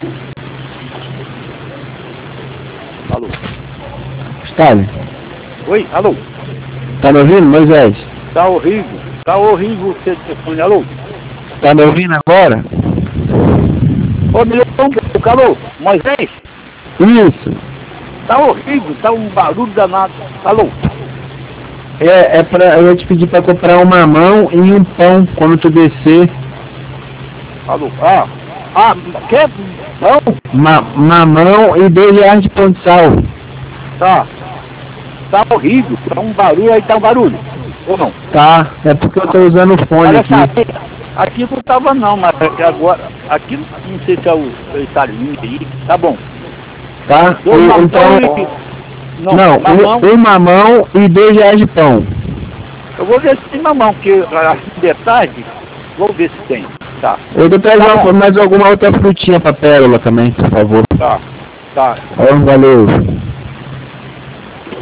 Alô? Stalin. Oi, alô? Tá me ouvindo, Moisés? Tá horrível o seu telefone, alô? Tá me ouvindo agora? Ô, me levou um pouco, alô? Moisés? Isso. Tá horrível, tá um barulho danado, alô? É pra eu te pedir pra comprar um mamão e um pão quando tu descer. Alô? Quer pão? Mamão e R$2 de pão de sal. Tá horrível, tá um barulho, aí tá um barulho, ou não? Tá, é porque eu tô usando o fone Olha, aqui. sabe, aqui não tava não, mas agora, aqui não sei se é o Estalinho aí, tá bom. Tá? Então, um mamão e R$2 de pão. Eu vou ver se tem mamão, porque assim de tarde, vou ver se tem, tá. Eu vou trazer mais alguma outra frutinha pra Pérola também, por favor. Tá. Valeu.